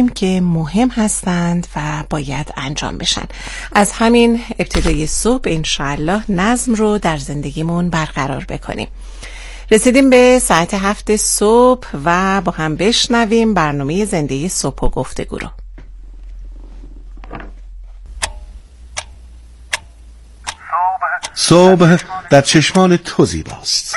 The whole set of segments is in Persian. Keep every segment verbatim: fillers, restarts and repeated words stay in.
گفتیم که مهم هستند و باید انجام بشن. از همین ابتدای صبح انشاءالله نظم رو در زندگیمون برقرار بکنیم. رسیدیم به ساعت هفت صبح و با هم بشنویم برنامه زنده صبح و گفتگو رو. صبح در چشمان تو زیباست.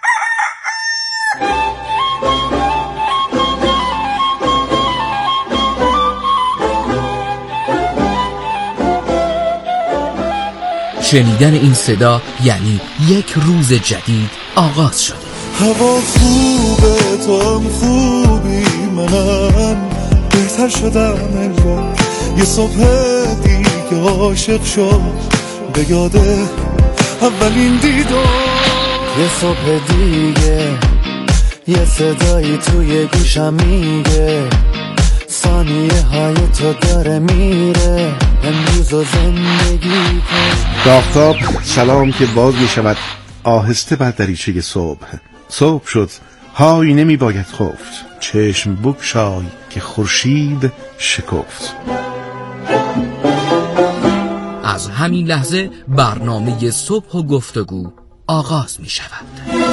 شنیدن این صدا یعنی یک روز جدید آغاز شده. هوا خوبه، تو هم خوبی، منم بهتر شدم انگار. یه صبح دیگه عاشق شد به یاده اولین دیدار. یه صبح دیگه یه صدایی توی گوشم میگه ثانیه های تو داره میره امروز و زندگی کن. آفتاب سلام که باز می شود آهسته بر دریچه صبح. صبح شد، های نمی باید خفت، چشم بگشای که خورشید شکفت. از همین لحظه برنامه صبح و گفتگو آغاز می شود.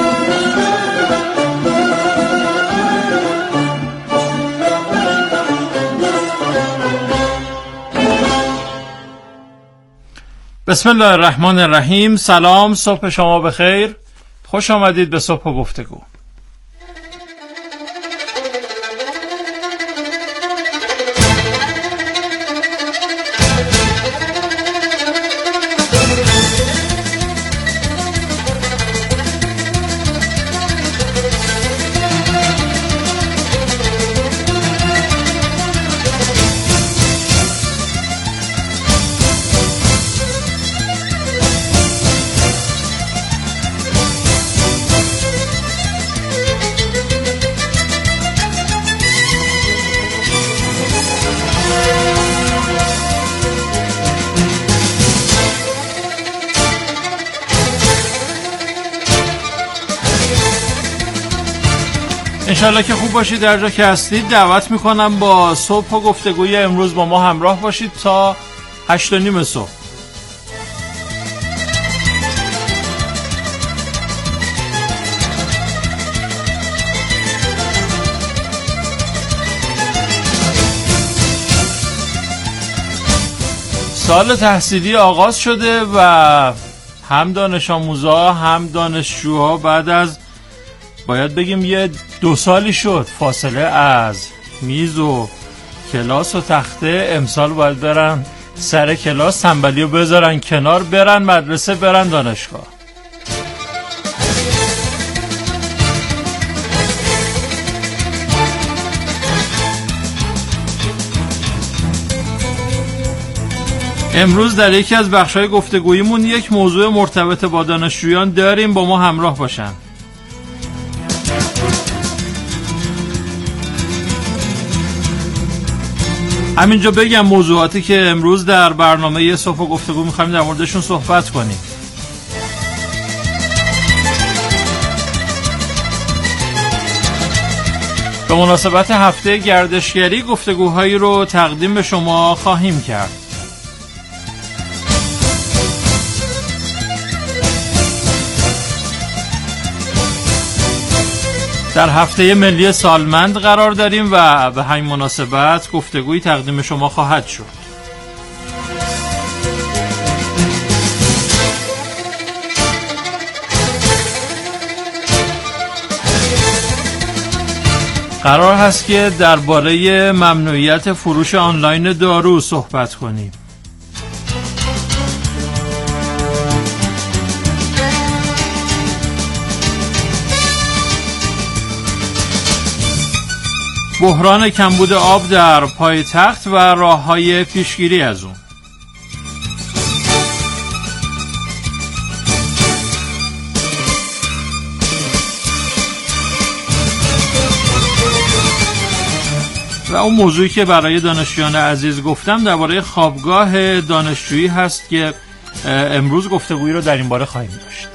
بسم الله الرحمن الرحیم. سلام، صبح شما بخیر. خوش آمدید به صبح و گفتگو. انشالله که خوب باشید در جا که هستید. دعوت میکنم با صبح و گفتگوی امروز با ما همراه باشید تا هشت و نیم صبح. سال تحصیلی آغاز شده و هم دانش آموزا هم دانشجوها بعد از باید بگیم یه دو سالی شد فاصله از میز و کلاس و تخته، امسال باید برن سر کلاس، تنبلی رو بذارن کنار، برن مدرسه، برن دانشگاه. امروز در یکی از بخش‌های گفتگوییمون یک موضوع مرتبط با دانشجویان داریم، با ما همراه باشن. همینجا بگم موضوعاتی که امروز در برنامه صبح و گفتگو می‌خوایم در موردشون صحبت کنیم. به مناسبت هفته گردشگری گفتگوهایی رو تقدیم به شما خواهیم کرد. در هفته ملی سالمند قرار داریم و به همین مناسبت گفتگویی تقدیم شما خواهد شد. قرار هست که درباره ممنوعیت فروش آنلاین دارو صحبت کنیم. بحران کمبود آب در پایتخت و راه‌های پیشگیری از اون. و اون موضوعی که برای دانشجویان عزیز گفتم درباره خوابگاه دانشجویی هست که امروز گفتگویی رو در این باره خواهیم داشت.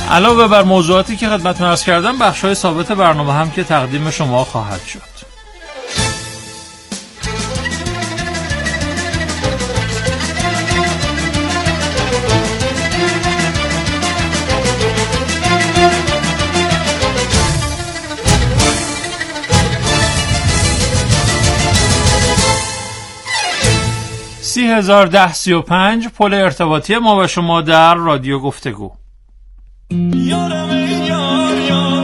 علاوه بر موضوعاتی که خدمتتون عرض کردم، بخش‌های ثابت برنامه هم که تقدیم شما خواهد شد. سی هزار ده سی و پنج پل ارتباطی ما و شما در رادیو گفتگو. یارم یار یار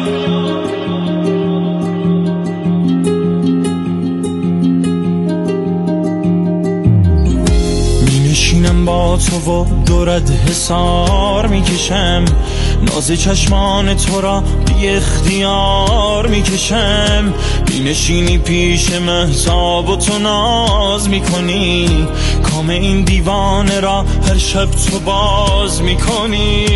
می نشینم با تو و دورت حسار میکشم، ناز چشمان تو را بی اختیار میکشم. می نشینی پیش مهتاب و تو ناز میکنی، کام این دیوانه را هر شب تو باز میکنی.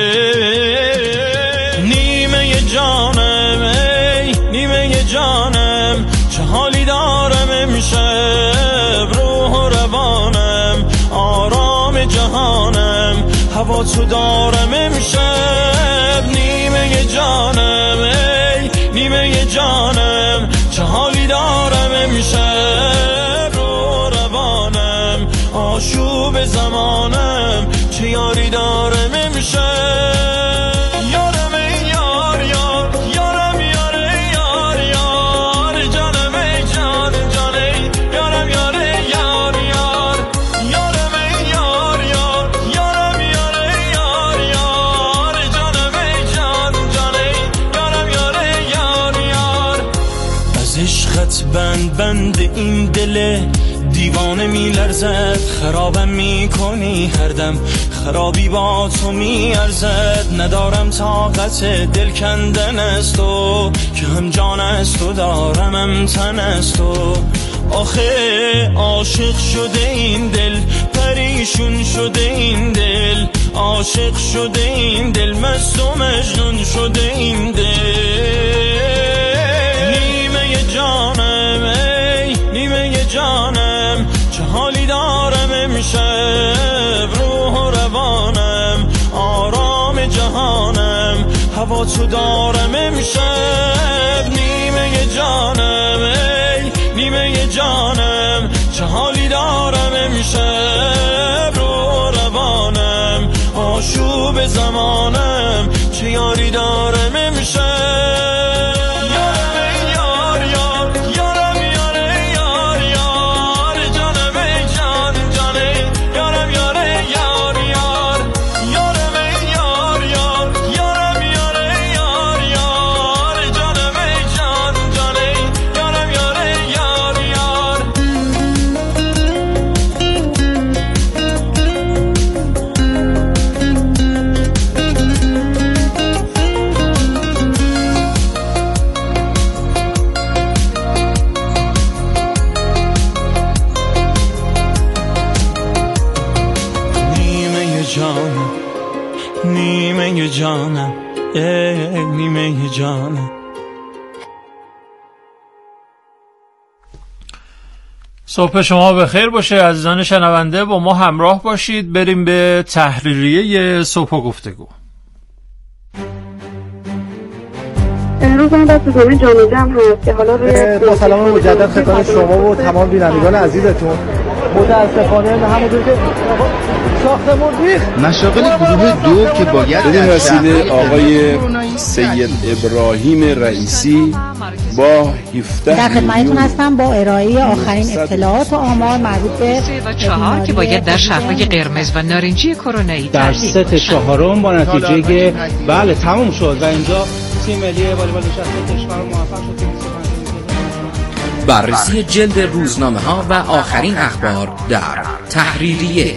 نیمه جانم ای نیمه جانم، چه حالی دارم امشب، روح و روانم آرام جهانم، هوا تو دارم امشب. نیمه جانم ای نیمه جانم، چه حالی دارم امشب، روح و روانم آشوب زمانم، چه یاری دارم امشب. بند بند این دل دیوانه می لرزد، خرابم می کنی هر دم، خرابی با تو می ارزد. ندارم طاقت دل کندن از تو، که هم جان از تو دارم هم تن از تو. آخه عاشق شده این دل، پریشون شده این دل، عاشق شده این دل، مست و مجنون شده این دل. نیمه جانم ای نیمه جانم، چه حالی دارم امشب، روح و روانم آرام جهانم، هوا تو دارم امشب. نیمه جانم ای نیمه جانم، چه حالی دارم امشب، روح و روانم آشوب زمانم، چه یاری دارم امشب. نیمه جانم ای نیمه جانم. صبح شما بخیر باشه عزیزان شنونده، با ما همراه باشید. بریم به تحریریه صبح و گفتگو. امروز هم دست دومی جامعه جمع هست که حالا روی با سلام مجدد خدمت شما و تمام بینندگان عزیزتون. متاسفانه همونطور که ساختمون ریخت، مشاغل گروه دو که باید بدین وسیله آقای سید ابراهیم رئیسی با هفده در خدمتتون هستم با ارائه آخرین اطلاعات و آمار مربوط به سه و چهار که باید در شهرهای قرمز و نارنجی کرونایی در سه چهارم با نتیجه که بله تموم شد و اینجا تیم ملی والیبال نشسته کشور موفق شد. بررسی جلد روزنامه ها و آخرین اخبار در تحریریه.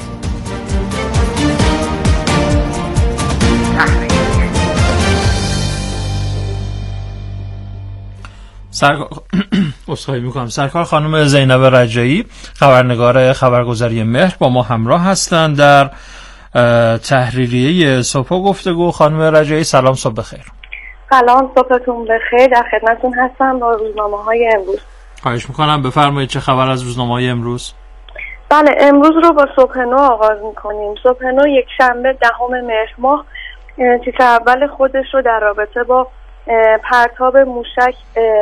سرکار اصخایی میکنم سرکار خانم زینب رجایی، خبرنگار خبرگزاری مهر، با ما همراه هستند در تحریریه صبح و گفتگو. خانم رجایی سلام، صبح بخیر. سلام، صبحتون بخیر. در خدمتتون هستم با روزنامه های امروز. خواهش میکنم بفرمایید چه خبر از روزنامه های امروز؟ بله، امروز رو با صبح نو آغاز میکنیم. صبح نو یک شنبه دهم مهر ماه تیتر اول خودش رو در رابطه با پرتاب موشک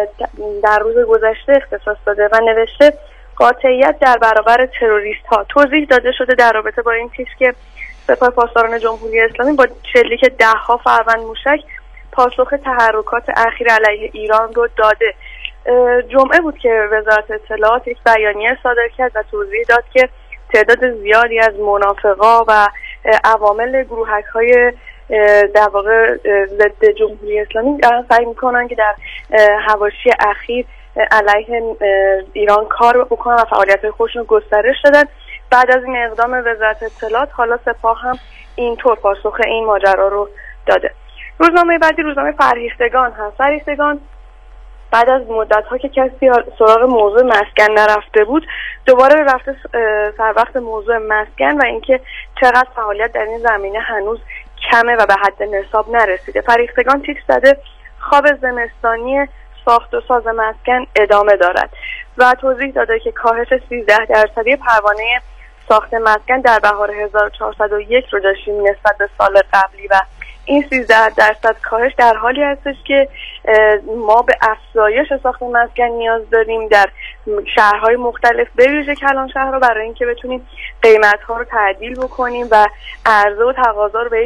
در روز گذشته اختصاص داده و نوشته قاطعیت در برابر تروریست ها. توضیح داده شده در رابطه با این تیتر که سپاه پاسداران جمهوری اسلامی با شلیک ده ها فروند موشک پاسخ تحرکات اخیر علیه ایران رو داده. جمعه بود که وزارت اطلاعات یک بیانیه صادر کرد و توضیح داد که تعداد زیادی از منافقا و عوامل گروهک‌های در واقع ضد جمهوری اسلامی دارن سعی میکنن که در حواشی اخیر علیه ایران کار بکنن و فعالیت‌های خودشون گسترش دادن. بعد از این اقدام وزارت اطلاعات حالا سپاه هم اینطور پاسخ این ماجرا رو داده. روزنامه بعدی روزنامه فرهیختگان هست. فرهیختگان بعد از مدت‌ها که کسی سراغ موضوع مسکن نرفته بود دوباره رفته سر وقت موضوع مسکن و اینکه چقدر فعالیت در این زمینه هنوز کمه و به حد نصاب نرسیده. فرهیختگان تیتر زده خواب زمستانی ساخت و ساز مسکن ادامه دارد و توضیح داده که کاهش سیزده درصدی پروانه ساخت مسکن در بهار هزار و چهارصد و یک رو داشتیم نسبت به سال قبلی و این سیزده درصد کاهش در حالی هستش که ما به افزایش ساخت مسکن نیاز داریم در شهرهای مختلف به ویژه کلانشهر رو برای اینکه بتونیم قیمت‌ها رو تعدیل بکنیم و عرضه و تقاضا رو به یک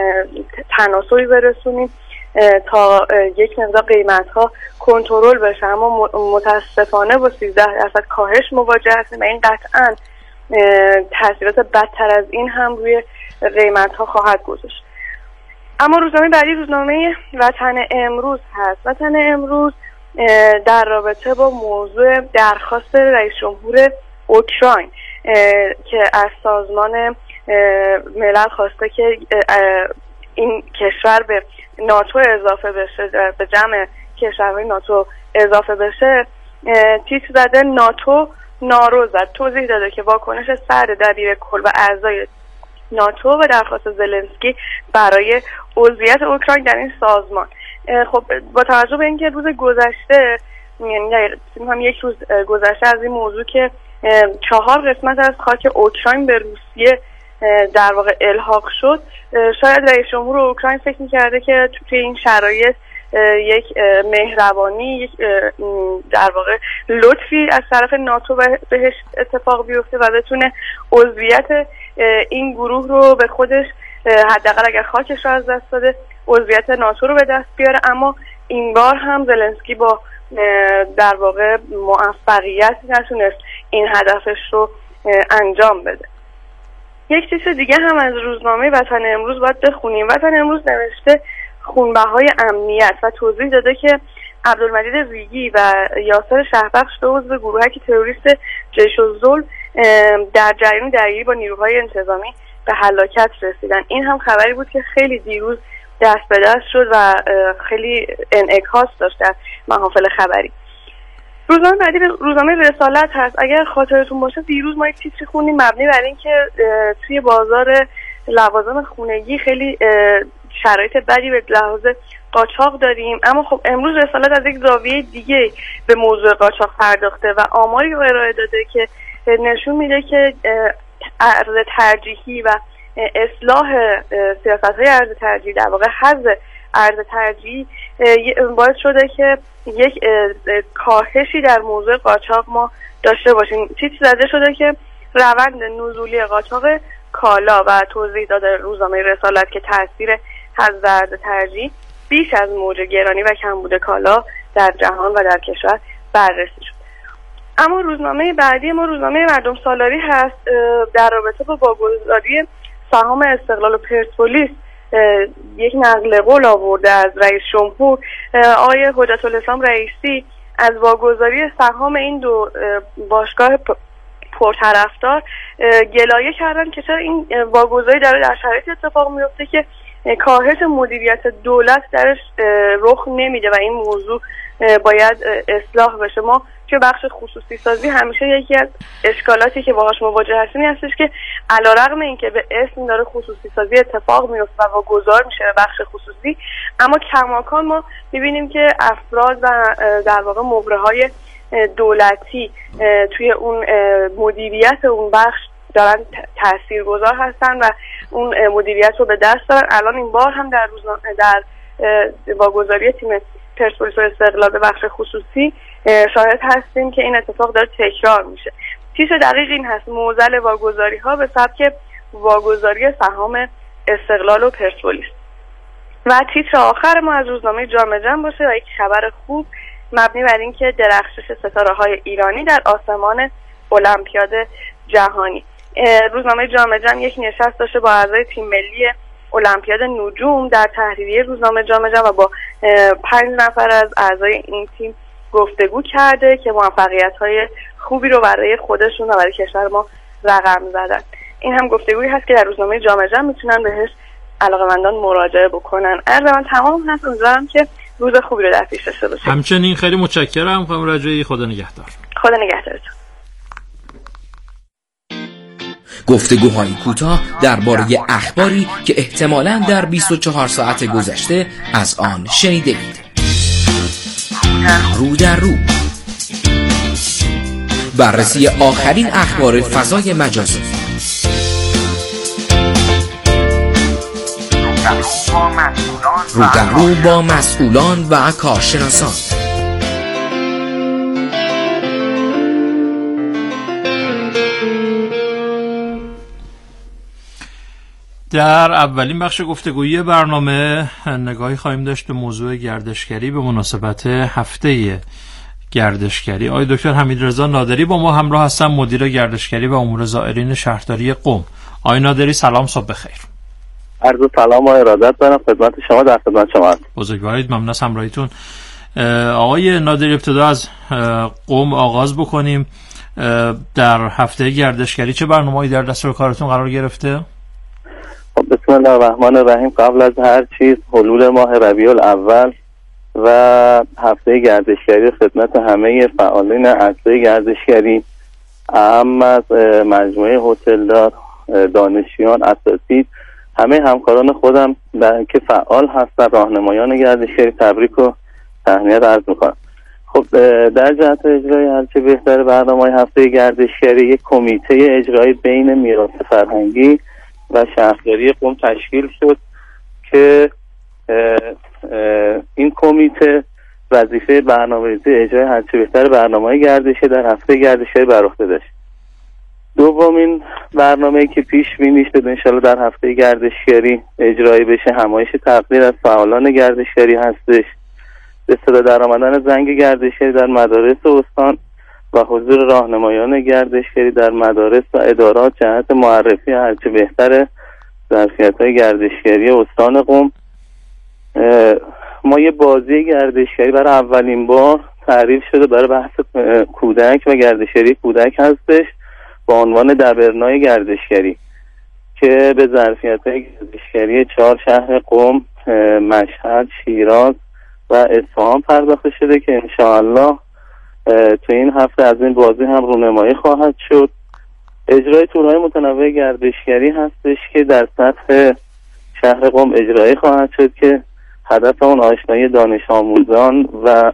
تناسبی برسونیم تا یک مقدار قیمت‌ها کنترل بشه. اما متاسفانه با سیزده درصد کاهش مواجه هستیم و این قطعاً تاثیرات بدتر از این هم روی قیمت‌ها خواهد گذاشت. اما روزنامه بعدی روزنامه وطن امروز هست. وطن امروز در رابطه با موضوع درخواست رئیس جمهور اوکراین که از سازمان ملل خواسته که این کشور به ناتو اضافه بشه، به جمع کشورهای ناتو اضافه بشه، تیتر زده ناتو نارو زد. توضیح داده که واکنش سرد دبیر کل و اعضای ناتو و درخواست زلنسکی برای عضویت اوکراین در این سازمان. خب با توجه به اینکه روز گذشته، یعنی هم یک روز گذشته از این موضوع که چهار قسمت از خاک اوکراین به روسیه در واقع الحاق شد، شاید رئیس جمهور اوکراین فکر می‌کرده که توی این شرایط یک مهربانی، یک در واقع لطفی از طرف ناتو بهش اتفاق بیفته و بتونه عضویت این گروه رو به خودش، حداقل اگر خاکش رو از دست داده، عضویت ناتو رو به دست بیاره. اما این بار هم زلنسکی با در واقع موفقیت نتونست این هدفش رو انجام بده. یک چیز دیگه هم از روزنامه وطن امروز باید بخونیم. وطن امروز نوشته خونبهای امنیت و توضیح داده که عبدالمجید ریگی و یاسر شهبخش دو عضو گروهک تروریست جیش الظلم در جریان درگیری با نیروهای انتظامی به هلاکت رسیدن. این هم خبری بود که خیلی دیروز دست به دست شد و خیلی انعکاس داشت در محافل خبری. روزنامه بعدی روزنامه رسالت هست. اگر خاطرتون باشه دیروز ما یک تیتری خوندیم مبنی بر این که توی بازار لوازم خونگی خیلی شرایط بدی به لحاظ قاچاق داریم، اما خب امروز رسالت از یک زاویه دیگه به موضوع قاچاق پرداخته و آماری رو ارائه داده که نشون میده که ارز ترجیحی و اصلاح سیاست‌های ارز ترجیحی، در واقع حذف ارز ترجیحی، باعث شده که یک کاهشی در موضوع قاچاق ما داشته باشیم. چیزی زده شده که روند نزولی قاچاق کالا و توضیح داده روزنامه رسالت که تاثیر حذف ارز ترجیح بیش از موج گرانی و کمبود کالا در جهان و در کشور بررسی شد. اما روزنامه بعدی ما روزنامه مردم سالاری هست. در رابطه با واگذاری سهام استقلال و پرسپولیس یک نقل قول آورده از رئیس جمهور. آقای حجت الاسلام رئیسی از واگذاری سهام این دو باشگاه پرطرفدار گلایه کردن که چرا این واگذاری داره در شرایطی اتفاق میفته که کاهش مدیریت دولت درش رخ نمیده و این موضوع باید اصلاح بشه. ما که بخش خصوصی سازی همیشه یکی از اشکالاتی که باهاش مواجه هستیم هستش که علیرغم اینکه به اسم داره خصوصی سازی اتفاق میفته و واگذار میشه به بخش خصوصی، اما کماکان ما میبینیم که افراد و در واقع مهره‌های دولتی توی اون مدیریت اون بخش دارن تاثیرگذار هستن و اون مدیریت رو به دست دارن. الان این بار هم در روزنامه در واگذاری تیم پرسپولیس و استقلال به بخش خصوصی شاهد هستیم که این اتفاق داره تکرار میشه. تیتر دقیق این هست: معضل واگذاری ها به سبک واگذاری سهام استقلال و پرسپولیس. و تیتر آخر ما از روزنامه جامعه جمع باشه و یک خبر خوب مبنی بر این که درخشش ستاره های ایرانی در آسمان المپیاد جهانی. روزنامه جامعه جمع یک نشست داشته با اعضای تیم ملی المپیاد نجوم در تحریریه روزنامه جامعه جمع و با پنج نفر از اعضای این تیم گفتگو کرده که موفقیت‌های خوبی رو برای خودشون و برای کشور ما رقم زدن. این هم گفتگویی هست که در روزنامه جامعه جمع میتونن بهش علاقه‌مندان مراجعه بکنن. عرض من تمام هست. امیدوارم که روز خوبی رو در پیش داشته باشید. همچنین خیلی متشکرم خانم رجایی. خدا نگهدار. خدا نگهدارتون. گفتگوهای کوتاه درباره اخباری که احتمالاً در بیست و چهار ساعت گذشته از آن شنیدید. رو در رو، بررسی آخرین اخبار فضای مجازی، رو در رو با مسئولان و کارشناسان. در اولین بخش گفتگویی برنامه نگاهی خواهیم داشت به موضوع گردشگری به مناسبت هفته گردشگری. آقای دکتر حمیدرضا نادری با ما همراه هستن، مدیر گردشگری و امور زائرین شهرداری قم. آقای نادری سلام، صبح بخیر. عرض سلام و ارادت دارم خدمت شما، در خدمت شما هستم. بزرگوارید، ممنون از همراهیتون. آقای نادری ابتدا از قم آغاز بکنیم. در هفته گردشگری چه برنامه‌ای در دستور کارتون قرار گرفته؟ بسم الله الرحمن الرحیم. قبل از هر چیز حلول ماه ربیع الاول و هفته گردشگری خدمت همه فعالین عرصه گردشگری، اهم از مجموعه هتلدار، دانشیان، اساتید، همه همکاران خودم که فعال هستند، راهنمایان گردشگری، تبریک و تهنیت عرض میکنم. خب در جهت اجرای هرچه بهتر برنامه هفته گردشگری، یک کمیته اجرایی بین میراث فرهنگی و شهرداری قم تشکیل شد که اه اه این کمیته وظیفه برنامه‌ریزی اجرای هرچه بهتر برنامه گردشی در هفته گردشی بر عهده داشت. دومین برنامه‌ای که پیش بینی شده انشالله در هفته گردشگری اجرایی بشه، همایش تقدیر از فعالان گردشگری هستش. به صدا در آمدن زنگ گردشگری در مدارس استان و حضور راهنمایان گردشگری در مدارس و ادارات جهت معرفی هرچه بهتر ظرفیت‌های گردشگری استان قم. ما یه بازی گردشگری برای اولین بار تعریف شده برای بحث کودک و گردشگری کودک هستش با عنوان دبرنای گردشگری که به ظرفیت‌های گردشگری چهار شهر قم، مشهد، شیراز و اصفهان پرداخته شده که انشاءالله تو این هفته از این بازی هم رونمایی خواهد شد. اجرای تورهای متنوع گردشگری هستش که در سطح شهر قم اجرایی خواهد شد که هدف اون آشنایی دانش آموزان و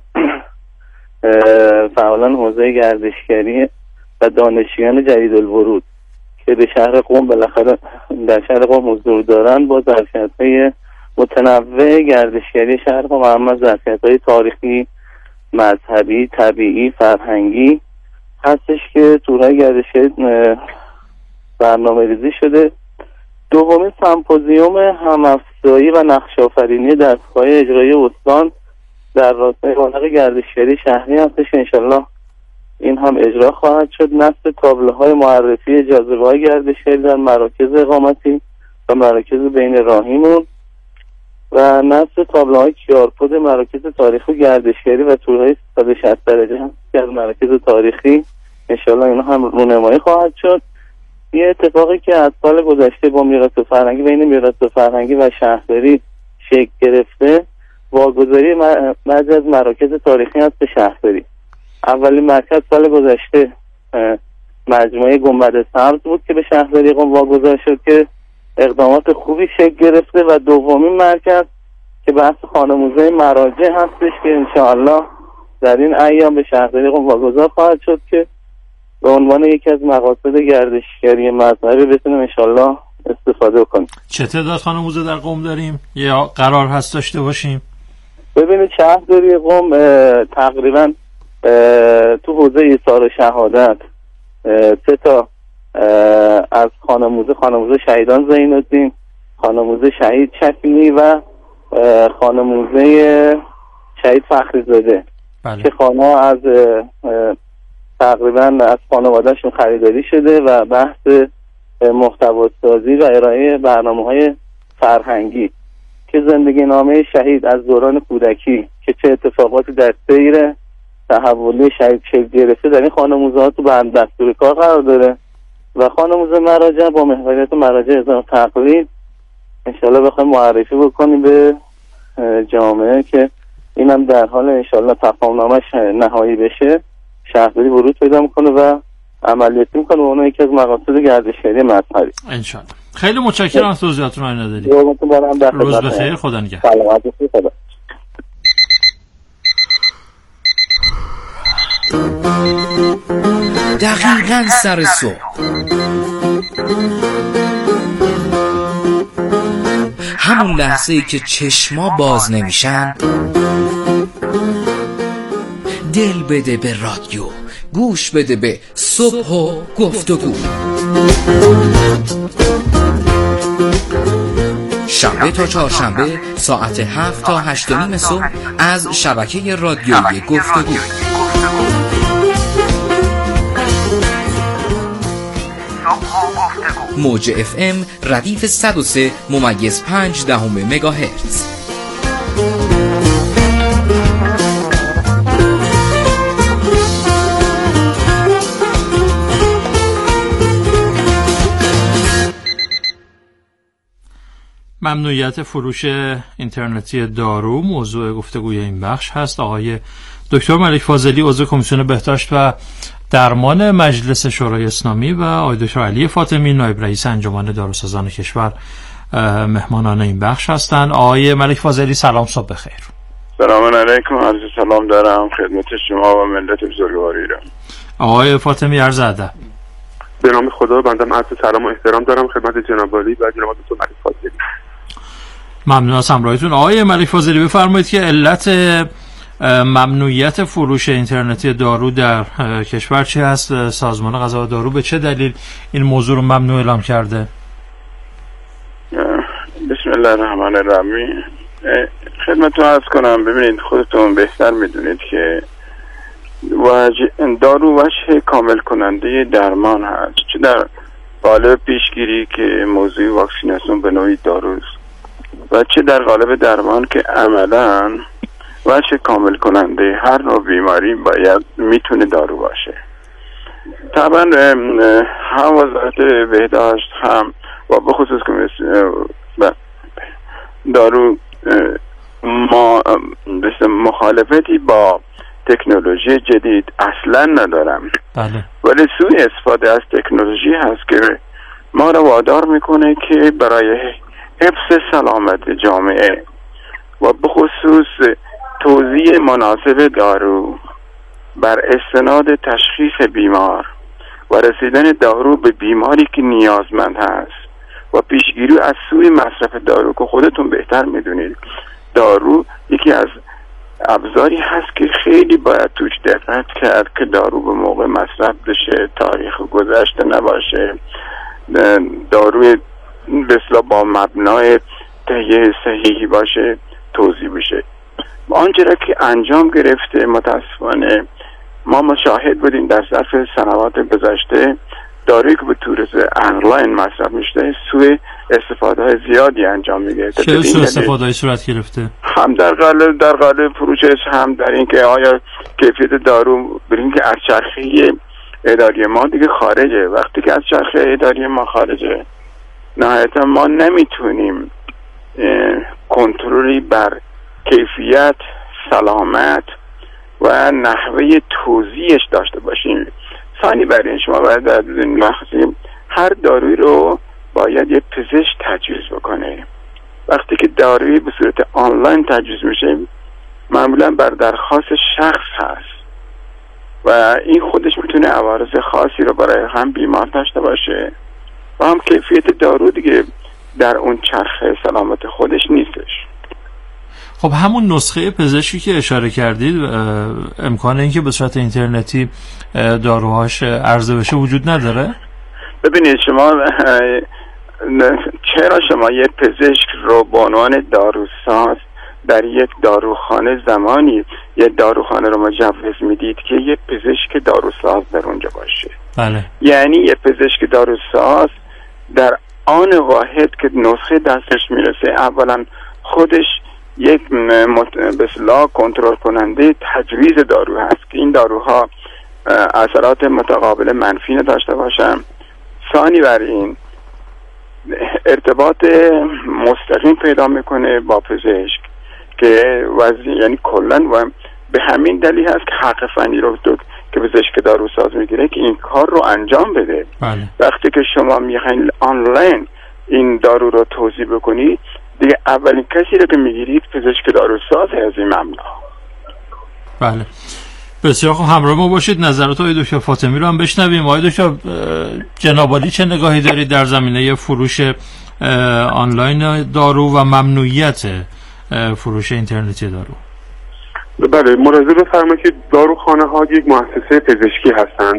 فعالان حوزه گردشگری و دانشجویان جدید الورود که به شهر قم بالاخره در شهر قم حضور دارن با ظرفیت‌های متنوع گردشگری شهر قم، اما ظرفیت‌های تاریخی، مذهبی، طبیعی، فرهنگی هستش که تورهای گردشگری برنامه ریزی شده. دومین سمپوزیوم هم‌افزایی و نقش‌آفرینی دستگاه اجرایی استان در راستای رونق گردشگری شهری هستش که انشالله این هم اجرا خواهد شد. نصب تابلوهای معرفی جاذبه‌های گردشگری در مراکز اقامتی و مراکز بین راهیمون و نصب تابلوهای کیار کد مراکز تاریخی گردشگری و تورهای صد و شصت درجه هم که از مراکز تاریخی انشالله اینا هم رونمایی خواهد شد. یه اتفاقی که از سال گذشته با میراث فرهنگی بین میراث فرهنگی و شهرداری شکل گرفته، واگذاری بعضی از مراکز تاریخی هست به شهرداری. اولین مرکز سال گذشته مجموعه گنبد سبز بود که به شهرداری قم واگذار شد که اقدامات خوبی شکل گرفته و دومین مرکز که بحث خانه موزه مراجع هستش که انشاءالله در این ایام به شهرداری قم واگذار خواهد شد که به عنوان یکی از مقاصد گردشگری مذهبی بتونیم انشالله استفاده کنیم. چه تعداد خانه موزه در قم داریم یا قرار هست داشته باشیم؟ ببینید شهرداری قم تقریبا تو حوزه ایثار شهادت سه تا از خانه موزه خانه موزه شهیدان زین‌الدین، خانه موزه شهید شکلی و خانه موزه شهید فخری‌زاده بله. که خانه از تقریبا از خانوادهشون خریداری شده و بحث محتواسازی و ارائه برنامه‌های فرهنگی که زندگی نامه شهید از دوران کودکی که چه اتفاقاتی در سیر تحولی شهید شکل گرفته در این خانموزه ها تو بند دستور کار قرار داره و خانموزه مراجع با محوریت مراجع ازام تقلید انشالله بخوایم معرفی بکنیم به جامعه که اینم در حال انشالله تفاهم نامش نهایی بشه شهرداری ورود پیدا میکنه و عملیاتی میکنه و اونها یکی از مقاصد گردشگری مذهبی انشالله. خیلی متشکرم از توضیحاتون رو نداری. روز بخیر، خدا نگهدار. سلامت باشید. خدا. دقیقاً سر صبح همون لحظه ای که چشما باز نمیشن دل بده به رادیو، گوش بده به صبح و گفتگو. شنبه تا چهارشنبه ساعت هفت تا هشت و نیم صبح از شبکه رادیویی گفتگو. موج اف ام ردیف صد و سه ممیز پنج دهم مگاهرتز. ممنوعیت فروش اینترنتی دارو موضوع گفتگوی این بخش هست. آقای دکتر ملک فاضلی عضو کمیسیون بهداشت و درمان مجلس شورای اسلامی و آقای دکتر علی فاطمی نایب رئیس انجمن داروسازان کشور مهمانان این بخش هستند. آقای ملک فاضلی سلام، صبح بخیر. سلام علیکم، عرض سلام دارم خدمت شما و ملت بزرگوار ایران. آقای فاطمی عرض ادب. به نام خدا بنده عرض سلام و احترام دارم خدمت جناب عالی و جناب دکتر ملک فاضلی. ممنون از همراهیتون. آقای ملک فاضلی بفرمایید که علت ممنوعیت فروش اینترنتی دارو در کشور چی است؟ سازمان غذا و دارو به چه دلیل این موضوع رو ممنوع اعلام کرده؟ بسم الله الرحمن الرحیم. خدمتتون عرض کنم، ببینید خودتون بهتر میدونید که دارو وجه کامل کننده درمان هست، چه در قالب پیشگیری که موضوع واکسیناسیون به نوعی داروست و چه در قالب درمان که عملاً وجه کامل کننده هر نوع بیماری باید میتونه دارو باشه. طبعا هم وزارت بهداشت هم و به خصوص دارو ما مخالفتی با تکنولوژی جدید اصلا ندارم، بله. ولی سوء استفاده از تکنولوژی هست که ما را وادار میکنه که برای حفظ سلامت جامعه و به خصوص توزیع مناسب دارو بر استناد تشخیص بیمار و رسیدن دارو به بیماری که نیازمند هست و پیشگیری از سوء مصرف دارو که خودتون بهتر میدونید دارو یکی از ابزاری هست که خیلی باید توش دقت کرد که دارو به موقع مصرف بشه، تاریخ گذشته نباشه، دارو بسیار با مبنای تهیه صحیحی باشه، توزیع بشه. آنچه را که انجام گرفته متاسفانه ما مشاهد بودیم در ظرف سنوات گذشته دارویی که به طور آنلاین مصرف میشه سوء استفاده های زیادی انجام میگیره. چه سوء استفاده های صورت گرفته؟ هم در قالب در قالب فروشش، هم در اینکه آیا کیفیت دارو برین که از چرخه اداری ما دیگه خارجه. وقتی که از چرخه اداری ما خارجه نهایتا ما نمیتونیم کنترلی بر کیفیت، سلامت و نحوه توزیعش داشته باشیم. ثانی بر این شما باید در مخصوصی هر داروی رو باید یه پزشک تجویز بکنه. وقتی که داروی به صورت آنلاین تجویز میشه معمولا بر درخواست شخص هست و این خودش میتونه عوارض خاصی رو برای هم بیمار داشته باشه و هم کیفیت دارو دیگه در اون چرخ سلامت خودش نیستش. خب همون نسخه پزشکی که اشاره کردید امکان اینکه به صورت اینترنتی داروهاش عرضه بشه وجود نداره؟ ببینید شما چرا شما یک پزشک رو به عنوان داروساز در یک داروخانه زمانی یک داروخانه رو مجوز میدید که یک پزشک داروساز در اونجا باشه؟ بله. یعنی یک پزشک داروساز در آن واحد که نسخه دستش میرسه اولا خودش یک به اصطلاح کنترل کننده تجویز دارو هست که این داروها اثرات متقابل منفی نداشته باشن. ثانی بر این ارتباط مستقیم پیدا میکنه با پزشک که وضعی یعنی کلا و به همین دلیل هست که حق فنی رو که پزشک داروساز میگیره که این کار رو انجام بده. بله. وقتی که شما میخواین آنلاین این دارو رو توضیح بکنید دیگه اولین کسی رو که میگیرید پزشک داروساز از این مبنا. بله بسیار خوب، همراه ما باشید. نظرات آقای دکتر فاطمی رو هم بشنویم. آقای دکتر جناب عالی چه نگاهی دارید در زمینه فروش آنلاین دارو و ممنوعیت فروش اینترنتی دارو؟ بله، ملاحظه بفرمایید که داروخانه ها یک مؤسسه پزشکی هستند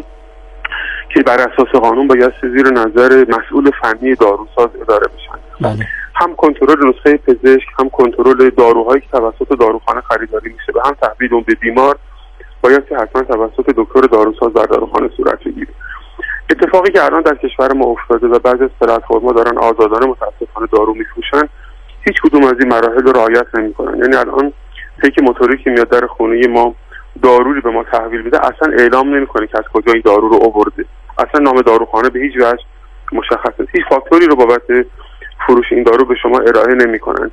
که بر اساس قانون باید زیر نظر مسئول فنی داروساز اداره بشن. بله. هم کنترل نسخه پزشک، هم کنترل داروهایی که توسط داروخانه خریداری میشه و هم تحویل اون به بیمار باید که حتما توسط دکتر داروساز در داروخانه صورت بگیره. اتفاقی که الان در کشور ما افتاده و بعضی از پلتفرم‌ها دارن آزادانه متاسفانه دارو میفروشن، هیچ کدوم از این مراحل رو رعایت نمی‌کنن. یعنی الان پیک موتوری که میاد در خونه ما دارویی به ما تحویل میده اصلا اعلام نمی‌کنه که از کجا این دارو رو آورده. اصلا نام داروخانه به هیچ وجه مشخص نیست. هیچ فاکتوری رو بابت فروش این دارو به شما ارائه نمی‌کنن.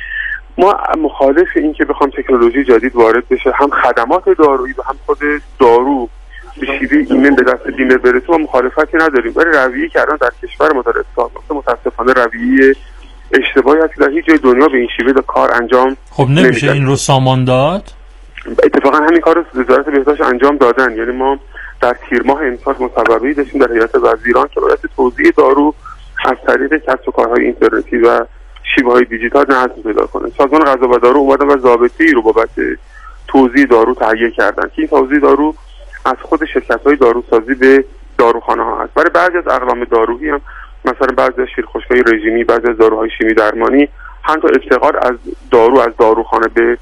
ما مخالف این که بخوام تکنولوژی جدید وارد بشه، هم خدمات دارویی و هم خود دارو به شیوه ایمن به دست بیمه برسه، ما مخالفتی نداریم. ولی رویه‌ای که الان در کشور ما داره اتفاق میفته متأسفانه رویه اشتباهی است که در هیچ جای دنیا به این شیوه کار انجام خب نمیشه نمیدن. این رو سامان داد؟ اتفاقا همین کار رو وزارت بهداشت انجام دادن. یعنی ما در تیر ماه امسال مصوبه‌ای داشتیم در هیئت وزیران که باید توزیع دارو از طریق کسب و کارهای اینترنتی و شیوه‌های دیجیتال نظم پیدا کنه. سازمان غذا و دارو اومدن و ضابطه‌ای رو بابت توزیع دارو تهیه کردن که این توزیع دارو از خود شرکت‌های داروسازی به داروخانه‌ها هست. برای بعضی از اقلام دارویی هم مثلا بعضی از شیرخشک‌های رژیمی، بعضی از داروهای شیمی درمانی حتی افتقار از دارو از داروخانه به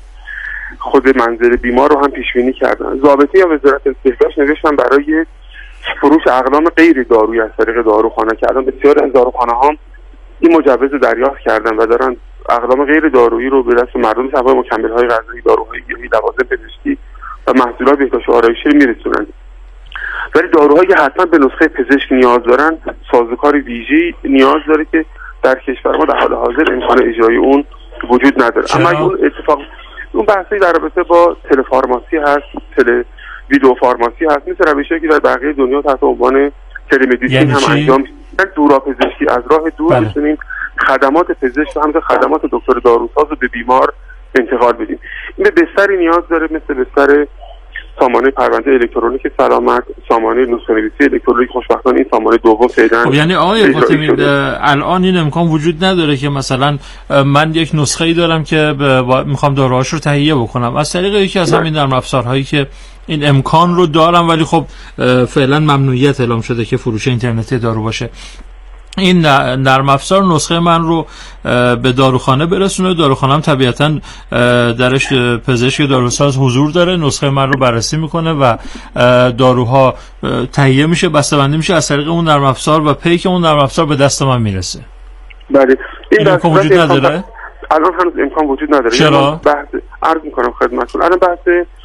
خود منزل بیمار رو هم پیش بینی کردن. ضابطه‌ای از وزارت بهداشت نوشتن برای فروش اقلام غیر دارویی از طریق داروخانه که الان بسیار از داروخانه‌ها این مجوز دریافت کردن و دارن اقلام غیر دارویی رو به دست مردم سوای مکمل‌های غذایی، داروهای گیاهی، لوازم پزشکی و محصولات بهداشت و آرایشی میرسونن. ولی داروهایی که حتما به نسخه پزشک نیاز دارن، سازوکار ویژه‌ای نیاز داره که در کشور ما در حال حاضر امکان اجرای اون وجود نداره. چرا؟ اما اون اتفاق اون بحثی در رابطه با تلفارماسی هست، تله ویدیو فارماسی هست، مثل روشی که در بقیه دنیا تحت عنوان تلمدیسین یعنی هم انجام میشه. دورا پزشکی از راه دور بله. بتونیم خدمات پزشک و همچنین خدمات دکتر داروساز رو به بیمار انتقال بدیم. این به بستری نیاز داره مثل بستر سامانه پرونده الکترونیک سلامت، سامانه نسخه‌نویسی الکترونیک. خوشبختانه این سامانه دوم فعلا خب یعنی آقای فاطمی الان این امکان وجود نداره که مثلا من یک نسخه‌ای دارم که میخوام داروهاش رو تهیه بکنم از طریق یکی از همین نرم افزارهایی که این امکان رو دارم ولی خب فعلا ممنوعیت اعلام شده که فروش اینترنتی دارو باشه، این نرم افزار نسخه من رو به داروخانه برسونه، داروخانه هم طبیعتاً درش پزشک داروساز حضور داره، نسخه من رو بررسی میکنه و داروها تهیه میشه، بسته‌بندی میشه از طریق اون نرم افزار و پیک اون نرم افزار به دست من میرسه. بله این امکان وجود نداره؟ الان هنوز امکان وجود نداره. چرا؟ بحث عرض میکنم خدمتتون، الان بحث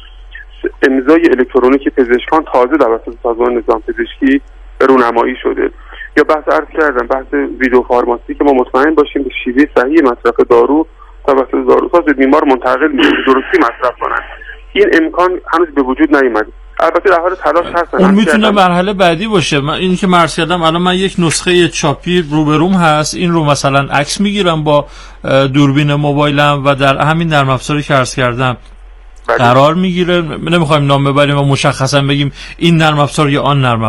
امضای الکترونیک پزشکان تازه توسط سازمان نظام پزشکی رونمایی شده. یا بحث عرض کردم بحث ویدیو فارماسی که ما مطمئن باشیم به شیوه صحیح مصرف دارو توسط داروساز به بیمار منتقل میشه، درستی مصرف کنن. این امکان هنوز به وجود نیامد. البته در حال تلاش هستن. اون میتونه مرحله بعدی باشه. من این که مرز کردم الان من یک نسخه چاپی روبروم هست، این رو مثلا عکس میگیرم با دوربین موبایلم و در همین نرم افزاری که عرض کردم قرار میگیره. نمیخوایم نام ببریم و مشخصا بگیم این نرم افزار یا آن نرم